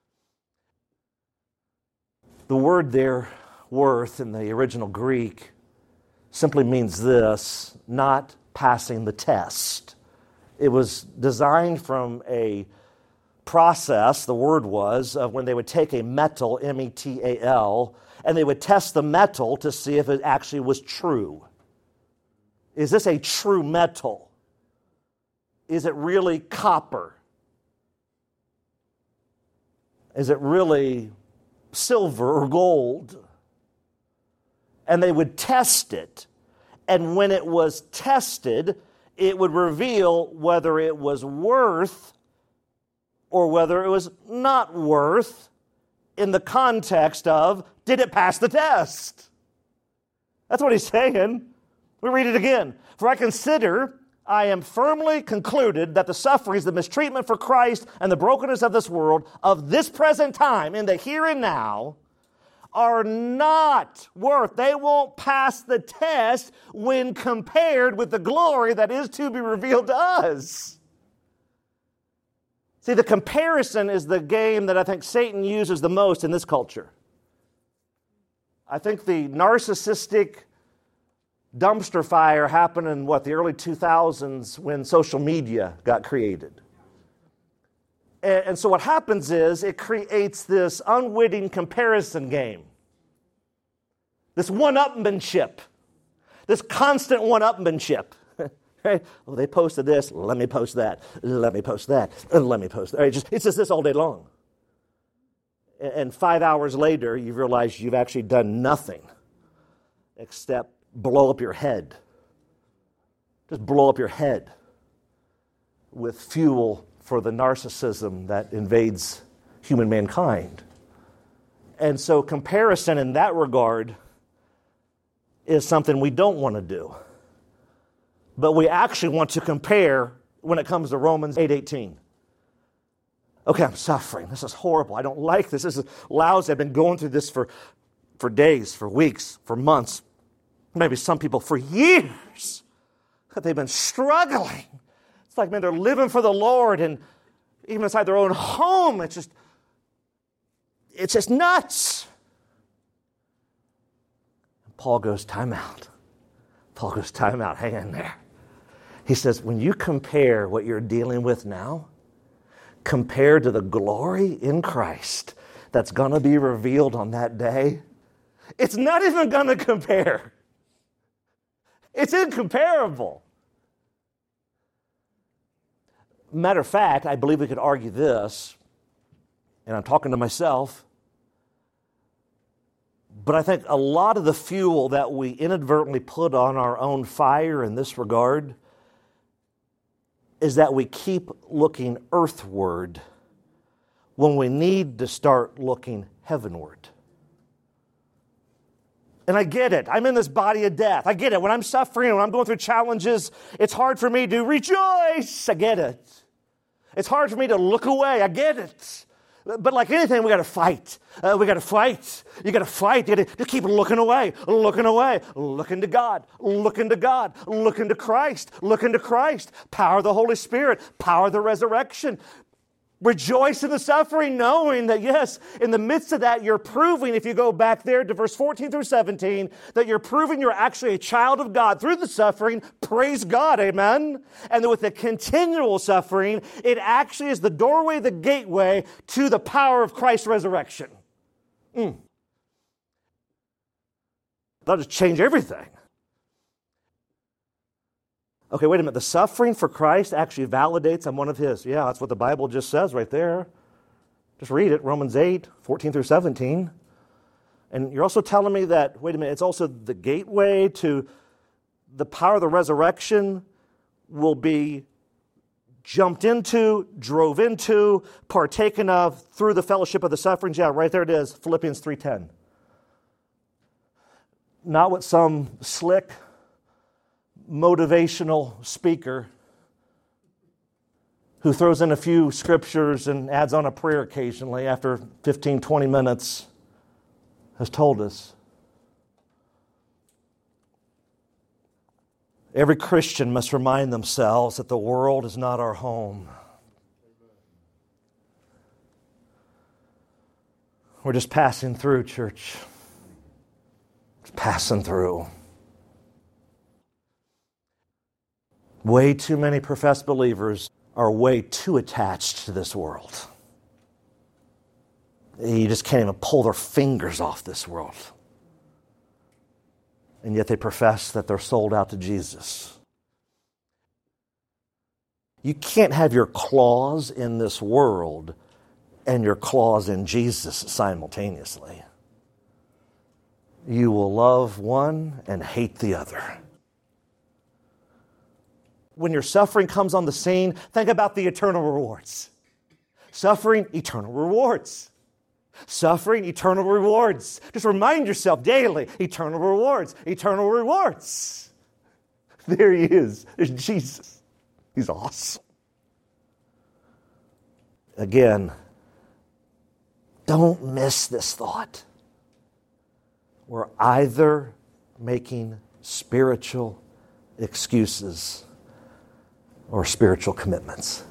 The word there, worth, in the original Greek, simply means this, not passing the test. It was designed from a process, the word was, of when they would take a metal, M E T A L, and they would test the metal to see if it actually was true. Is this a true metal? Is it really copper? Is it really silver or gold? And they would test it. And when it was tested, it would reveal whether it was worth or whether it was not worth in the context of, did it pass the test? That's what he's saying. We read it again. For I consider, I am firmly concluded that the sufferings, the mistreatment for Christ, and the brokenness of this world, of this present time, in the here and now, are not worth. They won't pass the test when compared with the glory that is to be revealed to us. See, the comparison is the game that I think Satan uses the most in this culture. I think the narcissistic dumpster fire happened in, what, the early two thousands when social media got created. And, and so what happens is it creates this unwitting comparison game. This one-upmanship. This constant one-upmanship. Right? Oh, they posted this. Let me post that. Let me post that. And let me post that. Right? Just, it's just this all day long. And five hours later, you realize you've actually done nothing except blow up your head just blow up your head with fuel for the narcissism that invades human mankind. And so comparison in that regard is something we don't want to do. But we actually want to compare when it comes to Romans eight eighteen. Okay, I'm suffering. This is horrible. I don't like this. This is lousy. I've been going through this for, for days, for weeks, for months, maybe some people for years. That they've been struggling. It's like, man, they're living for the Lord, and even inside their own home, it's just, it's just nuts. Paul goes, time out. Paul goes, time out. Hang in there. He says, when you compare what you're dealing with now, compared to the glory in Christ that's going to be revealed on that day, it's not even going to compare. It's incomparable. Matter of fact, I believe we could argue this, and I'm talking to myself, but I think a lot of the fuel that we inadvertently put on our own fire in this regard is that we keep looking earthward when we need to start looking heavenward. And I get it. I'm in this body of death. I get it. When I'm suffering, when I'm going through challenges, it's hard for me to rejoice. I get it. It's hard for me to look away. I get it. But like anything, we got to fight. Uh, we got to fight. You got to fight. You got to keep looking away, looking away, looking to God, looking to God, looking to Christ, looking to Christ. Power of the Holy Spirit, power of the resurrection. Rejoice in the suffering, knowing that, yes, in the midst of that, you're proving, if you go back there to verse fourteen through seventeen, that you're proving you're actually a child of God through the suffering. Praise God, amen? And that with the continual suffering, it actually is the doorway, the gateway to the power of Christ's resurrection. Mm. That'll just change everything. Okay, wait a minute. The suffering for Christ actually validates I'm one of His. Yeah, that's what the Bible just says right there. Just read it, Romans eight, fourteen through seventeen. And you're also telling me that, wait a minute, it's also the gateway to the power of the resurrection will be jumped into, drove into, partaken of through the fellowship of the sufferings. Yeah, right there it is, Philippians three ten. Not what some slick motivational speaker who throws in a few scriptures and adds on a prayer occasionally after fifteen, twenty minutes has told us. Every Christian must remind themselves that the world is not our home. We're just passing through, church. Just passing through. Way too many professed believers are way too attached to this world. You just can't even pull their fingers off this world. And yet they profess that they're sold out to Jesus. You can't have your claws in this world and your claws in Jesus simultaneously. You will love one and hate the other. When your suffering comes on the scene, think about the eternal rewards. Suffering, eternal rewards. Suffering, eternal rewards. Just remind yourself daily, eternal rewards, eternal rewards. There He is. There's Jesus. He's awesome. Again, don't miss this thought. We're either making spiritual excuses or spiritual commitments.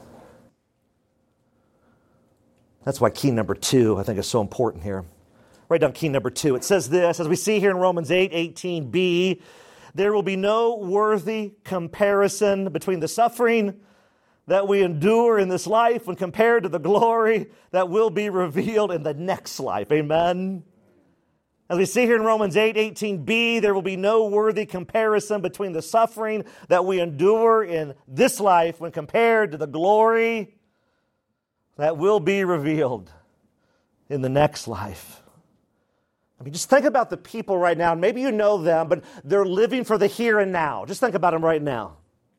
That's why key number two, I think, is so important here. Write down key number two. It says this, as we see here in Romans eight eighteen b, there will be no worthy comparison between the suffering that we endure in this life when compared to the glory that will be revealed in the next life. Amen? As we see here in Romans eight eighteen b, there will be no worthy comparison between the suffering that we endure in this life when compared to the glory that will be revealed in the next life. I mean, just think about the people right now. Maybe you know them, but they're living for the here and now. Just think about them right now.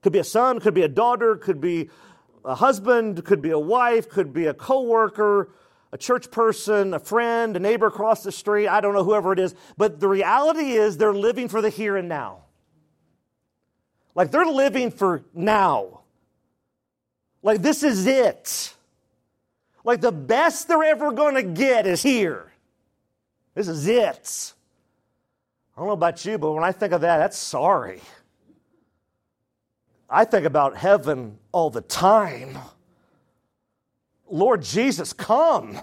Could be a son, could be a daughter, could be a husband, could be a wife, could be a coworker, a church person, a friend, a neighbor across the street. I don't know, whoever it is. But the reality is they're living for the here and now. Like they're living for now. Like this is it. Like the best they're ever going to get is here. This is it. I don't know about you, but when I think of that, that's sorry. I think about heaven all the time. Lord Jesus, come.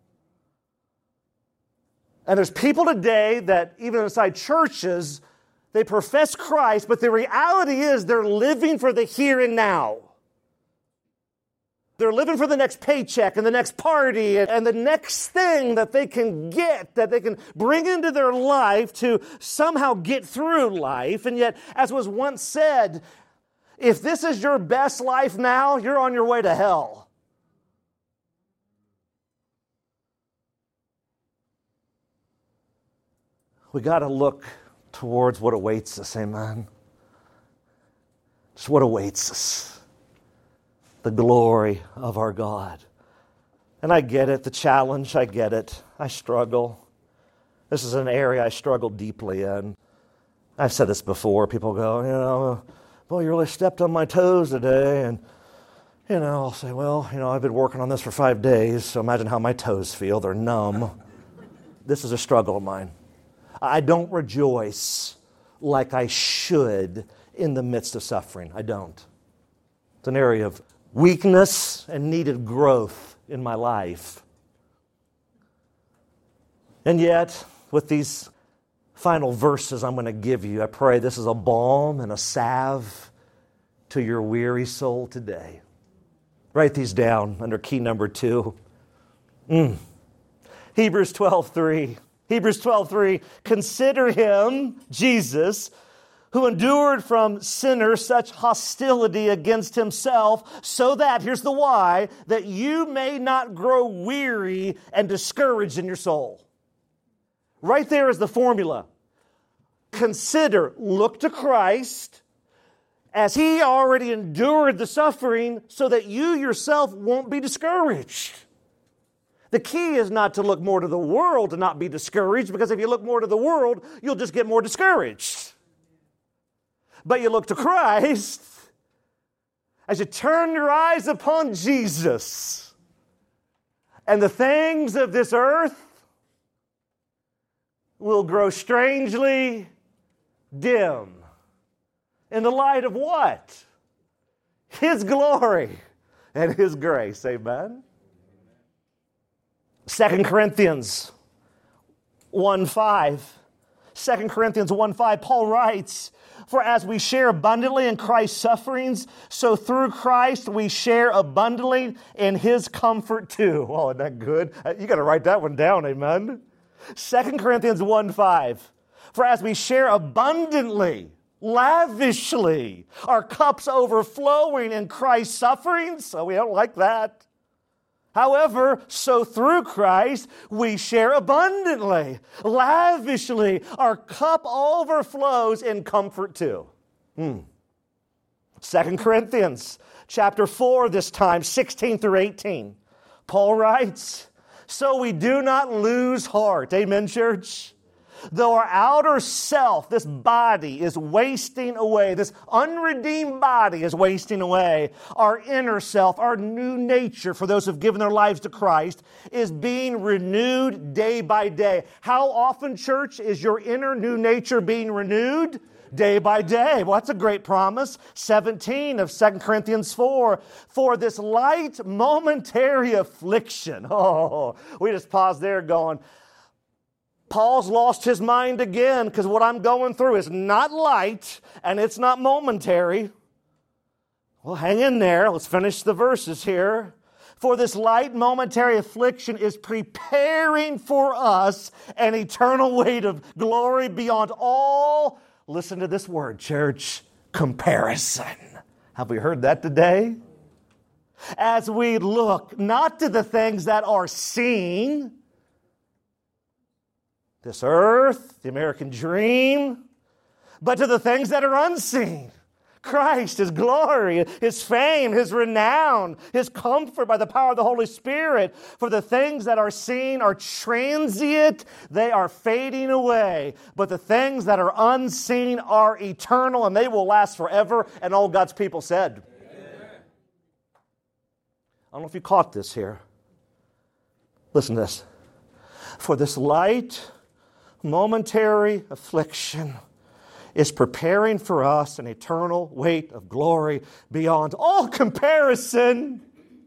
And there's people today that even inside churches, they profess Christ, but the reality is they're living for the here and now. They're living for the next paycheck and the next party and the next thing that they can get, that they can bring into their life to somehow get through life. And yet, as was once said, if this is your best life now, you're on your way to hell. We got to look towards what awaits us, amen? Just what awaits us. The glory of our God. And I get it, the challenge, I get it. I struggle. This is an area I struggle deeply in. I've said this before. People go, you know, boy, you really stepped on my toes today. And, you know, I'll say, well, you know, I've been working on this for five days, so imagine how my toes feel. They're numb. This is a struggle of mine. I don't rejoice like I should in the midst of suffering. I don't. It's an area of weakness and needed growth in my life. And yet, with these final verses I'm going to give you, I pray this is a balm and a salve to your weary soul today. Write these down under key number two. Mm. Hebrews twelve three. Hebrews twelve three. Consider him, Jesus, who endured from sinners such hostility against himself, so that, here's the why, that you may not grow weary and discouraged in your soul. Right there is the formula. Consider, look to Christ, as he already endured the suffering, so that you yourself won't be discouraged. The key is not to look more to the world to not be discouraged, because if you look more to the world, you'll just get more discouraged. But you look to Christ, as you turn your eyes upon Jesus, and the things of this earth will grow strangely dim in the light of what? His glory and His grace. Amen? Second Corinthians one five. Second Corinthians one five, Paul writes, for as we share abundantly in Christ's sufferings, so through Christ we share abundantly in His comfort too. Oh, isn't that good? You got to write that one down, amen? Second Corinthians one five. For as we share abundantly, lavishly, our cups overflowing in Christ's sufferings, so we don't like that. However, so through Christ, we share abundantly, lavishly. Our cup overflows in comfort too. Hmm. Second Corinthians chapter four this time, sixteen through eighteen. Paul writes, so we do not lose heart. Amen, church? Though our outer self, this body, is wasting away, this unredeemed body is wasting away, our inner self, our new nature, for those who have given their lives to Christ, is being renewed day by day. How often, church, is your inner new nature being renewed? Day by day. Well, that's a great promise. seventeen of Second Corinthians four. For this light momentary affliction. Oh, we just paused there going, Paul's lost his mind again, because what I'm going through is not light and it's not momentary. Well, hang in there. Let's finish the verses here. For this light momentary affliction is preparing for us an eternal weight of glory beyond all, listen to this word, church, comparison. Have we heard that today? As we look not to the things that are seen, this earth, the American dream, but to the things that are unseen. Christ, His glory, His fame, His renown, His comfort by the power of the Holy Spirit. For the things that are seen are transient, they are fading away. But the things that are unseen are eternal, and they will last forever. And all God's people said. Amen. I don't know if you caught this here. Listen to this. For this light, momentary affliction is preparing for us an eternal weight of glory beyond all comparison.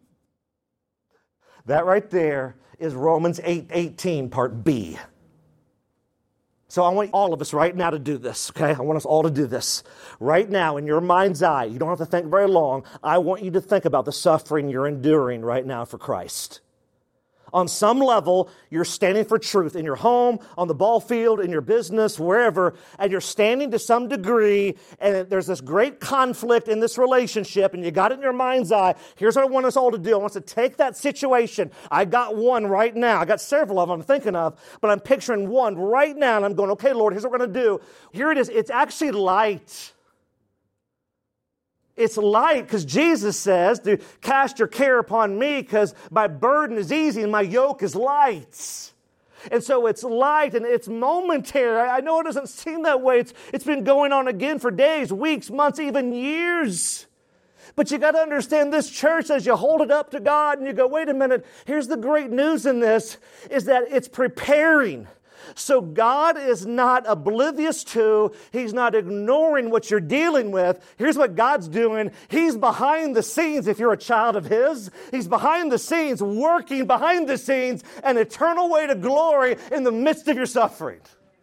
That right there is Romans eight eighteen, part B. So I want all of us right now to do this, okay? I want us all to do this. Right now, in your mind's eye, you don't have to think very long, I want you to think about the suffering you're enduring right now for Christ. On some level, you're standing for truth in your home, on the ball field, in your business, wherever, and you're standing to some degree, and there's this great conflict in this relationship, and you got it in your mind's eye. Here's what I want us all to do. I want us to take that situation. I got one right now. I got several of them I'm thinking of, but I'm picturing one right now, and I'm going, okay, Lord, here's what we're going to do. Here it is. It's actually light. It's light because Jesus says to cast your care upon me because my burden is easy and my yoke is light. And so it's light and it's momentary. I know it doesn't seem that way. It's, it's been going on again for days, weeks, months, even years. But you got to understand this church, as you hold it up to God and you go, wait a minute, here's the great news in this, is that it's preparing. So God is not oblivious to, He's not ignoring what you're dealing with. Here's what God's doing. He's behind the scenes, if you're a child of His. He's behind the scenes, working behind the scenes, an eternal way to glory in the midst of your suffering.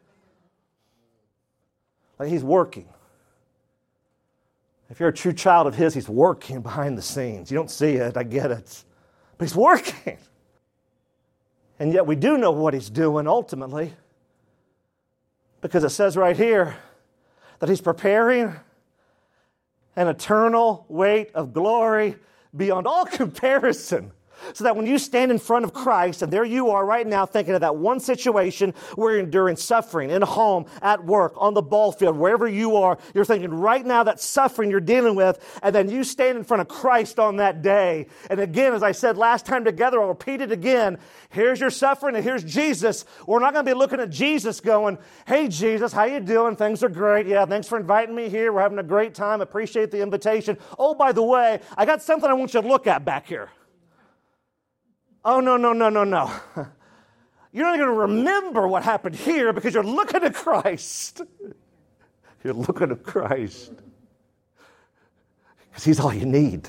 Like He's working. If you're a true child of His, He's working behind the scenes. You don't see it, I get it. But He's working. And yet we do know what He's doing ultimately, because it says right here that He's preparing an eternal weight of glory beyond all comparison. So that when you stand in front of Christ, and there you are right now thinking of that one situation where you're enduring suffering in a home, at work, on the ball field, wherever you are, you're thinking right now that suffering you're dealing with, and then you stand in front of Christ on that day. And again, as I said last time together, I'll repeat it again. Here's your suffering and here's Jesus. We're not going to be looking at Jesus going, hey Jesus, how you doing? Things are great. Yeah, thanks for inviting me here. We're having a great time. Appreciate the invitation. Oh, by the way, I got something I want you to look at back here. Oh, no, no, no, no, no. You're not going to remember what happened here because you're looking at Christ. You're looking at Christ. Because He's all you need.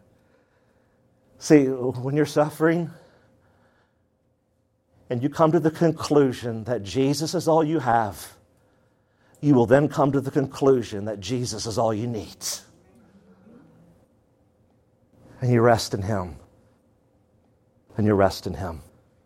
See, when you're suffering and you come to the conclusion that Jesus is all you have, you will then come to the conclusion that Jesus is all you need. And you rest in Him. And you rest in Him.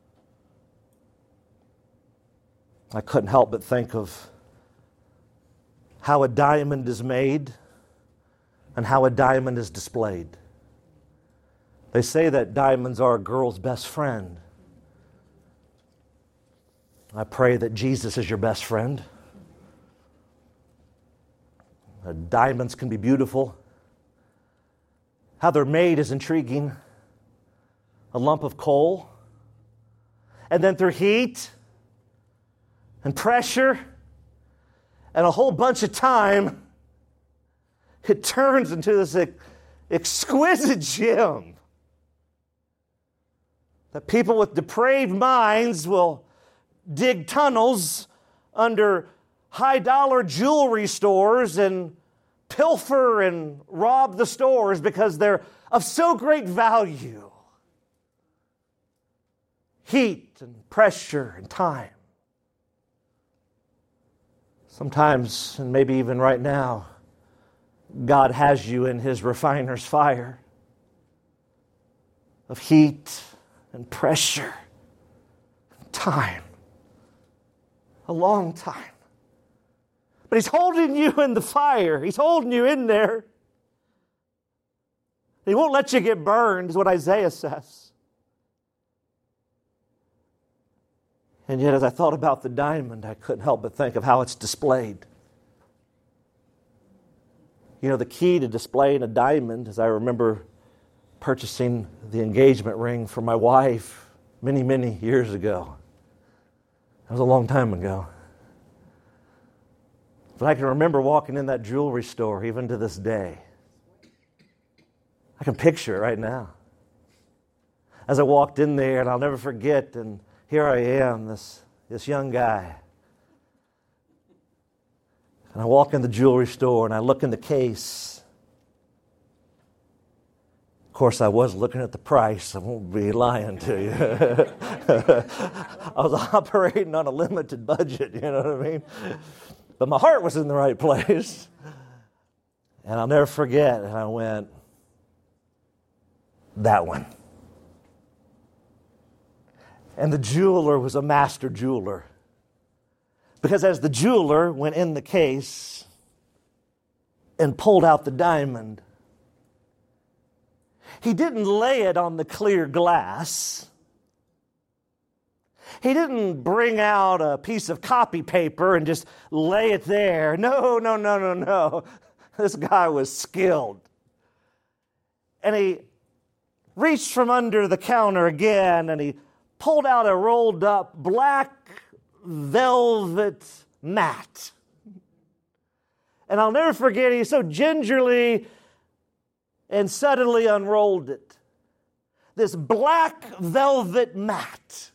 I couldn't help but think of how a diamond is made and how a diamond is displayed. They say that diamonds are a girl's best friend. I pray that Jesus is your best friend. Uh, diamonds can be beautiful. How they're made is intriguing. A lump of coal, and then through heat and pressure and a whole bunch of time, it turns into this exquisite gem that people with depraved minds will dig tunnels under high-dollar jewelry stores and pilfer and rob the stores because they're of so great value. Heat and pressure and time. Sometimes, and maybe even right now, God has you in His refiner's fire of heat and pressure and time. A long time. But He's holding you in the fire. He's holding you in there. He won't let you get burned, is what Isaiah says. And yet, as I thought about the diamond, I couldn't help but think of how it's displayed. You know, the key to displaying a diamond, as I remember purchasing the engagement ring for my wife many, many years ago. That was a long time ago. But I can remember walking in that jewelry store even to this day. I can picture it right now. As I walked in there, and I'll never forget, and here I am, this, this young guy. And I walk in the jewelry store, and I look in the case. Of course, I was looking at the price. I won't be lying to you. I was operating on a limited budget, you know what I mean? But my heart was in the right place. And I'll never forget, and I went, that one. And the jeweler was a master jeweler. Because as the jeweler went in the case and pulled out the diamond, he didn't lay it on the clear glass. He didn't bring out a piece of copy paper and just lay it there. No, no, no, no, no. This guy was skilled. And he reached from under the counter again, and he pulled out a rolled up black velvet mat. And I'll never forget, he so gingerly and suddenly unrolled it. This black velvet mat.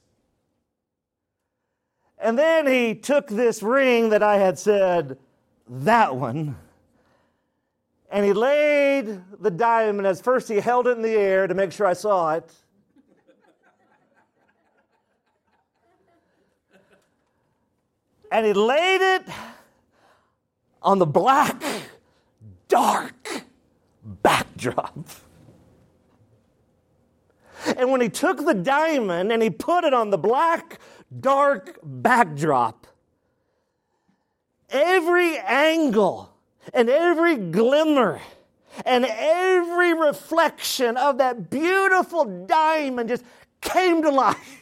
And then he took this ring that I had said, that one, and he laid the diamond, as first he held it in the air to make sure I saw it. And he laid it on the black, dark backdrop. And when he took the diamond and he put it on the black, dark backdrop, every angle and every glimmer and every reflection of that beautiful diamond just came to life.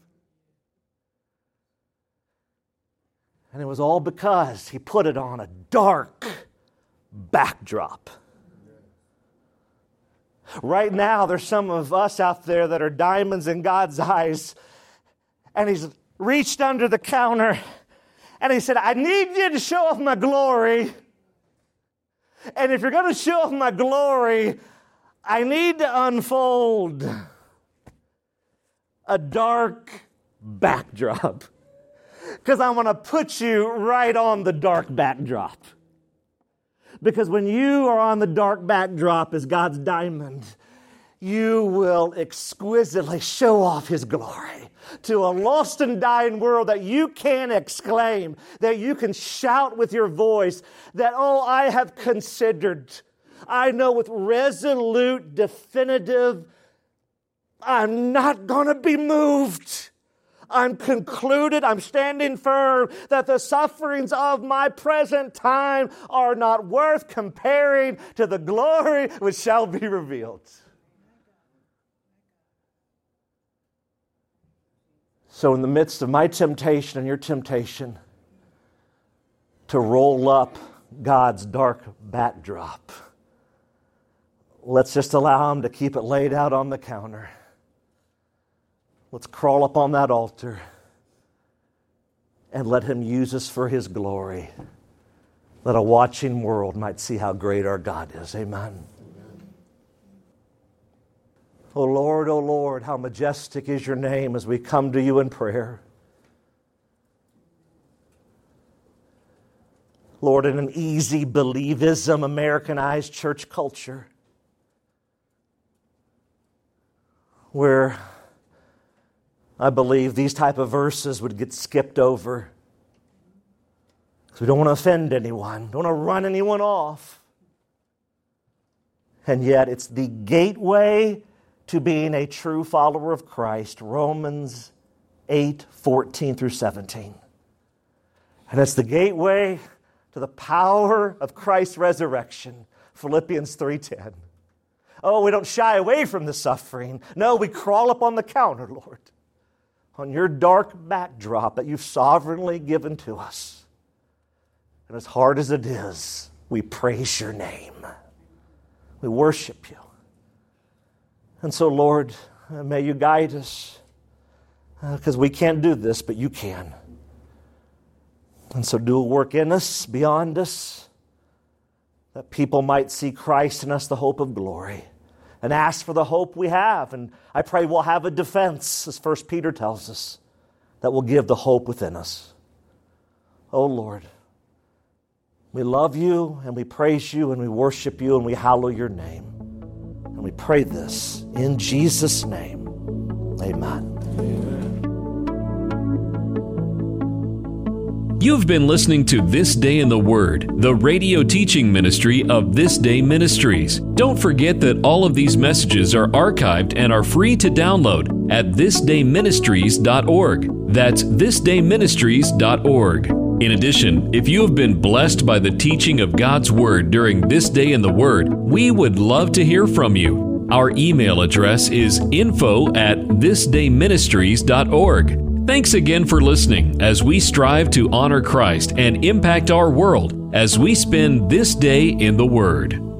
And it was all because he put it on a dark backdrop. Right now, there's some of us out there that are diamonds in God's eyes. And he's reached under the counter and he said, I need you to show off my glory. And if you're going to show off my glory, I need to unfold a dark backdrop. Because I want to put you right on the dark backdrop. Because when you are on the dark backdrop as God's diamond, you will exquisitely show off His glory to a lost and dying world, that you can exclaim, that you can shout with your voice, that, oh, I have considered. I know with resolute, definitive, I'm not going to be moved. I'm concluded, I'm standing firm that the sufferings of my present time are not worth comparing to the glory which shall be revealed. So in the midst of my temptation and your temptation to roll up God's dark backdrop, let's just allow Him to keep it laid out on the counter. Let's crawl up on that altar and let Him use us for His glory, that a watching world might see how great our God is. Amen. Oh Lord, oh Lord, how majestic is your name as we come to you in prayer. Lord, in an easy believism, Americanized church culture, where I believe these type of verses would get skipped over, because we don't want to offend anyone, don't want to run anyone off. And yet it's the gateway to being a true follower of Christ, Romans eight, fourteen through seventeen. And it's the gateway to the power of Christ's resurrection, Philippians three ten. Oh, we don't shy away from the suffering. No, we crawl up on the counter, Lord, on your dark backdrop that you've sovereignly given to us. And as hard as it is, we praise your name. We worship you. And so, Lord, may you guide us, because uh, we can't do this, but you can. And so do a work in us, beyond us, that people might see Christ in us, the hope of glory, and ask for the hope we have. And I pray we'll have a defense, as First Peter tells us, that will give the hope within us. Oh, Lord, we love you, and we praise you, and we worship you, and we hallow your name. And we pray this in Jesus' name. Amen. You've been listening to This Day in the Word, the radio teaching ministry of This Day Ministries. Don't forget that all of these messages are archived and are free to download at this day ministries dot org. That's this day ministries dot org. In addition, if you have been blessed by the teaching of God's Word during This Day in the Word, we would love to hear from you. Our email address is info at this day ministries dot org. Thanks again for listening as we strive to honor Christ and impact our world as we spend this day in the Word.